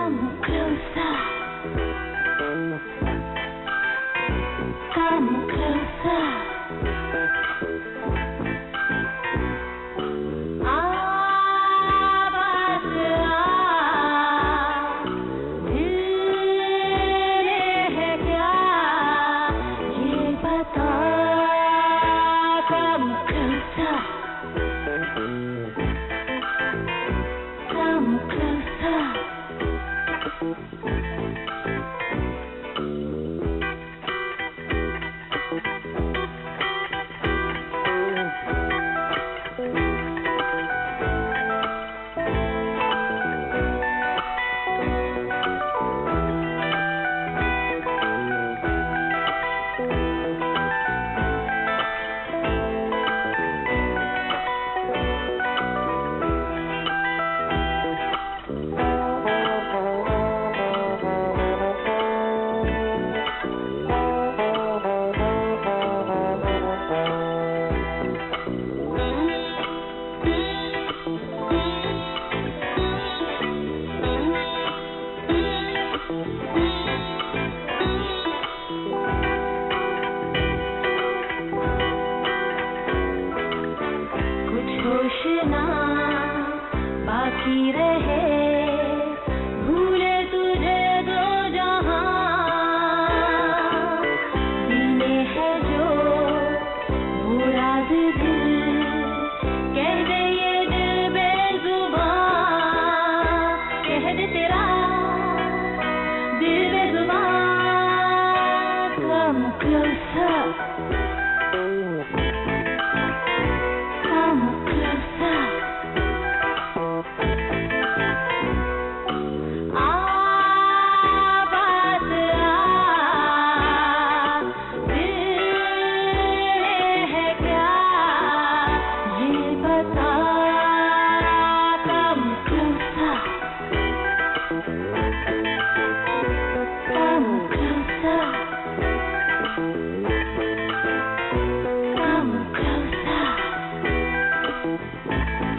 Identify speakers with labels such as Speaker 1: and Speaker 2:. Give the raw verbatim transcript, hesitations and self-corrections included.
Speaker 1: Come closer. Come closer. आवाज़ आ, दिल है क्या ये बता. Come closer. Come closer. कुछ होश ना बाकी रहे, भूले तुझे दो जहां. दिल में है जो वो राज दिल, कह दे ये दिल बेजुबान. कह दे तेरा दिल बेजुबान. Come closer. Come closer. आवाज़ आ, दिल है क्या ये बता. Come closer. Come closer. Come closer.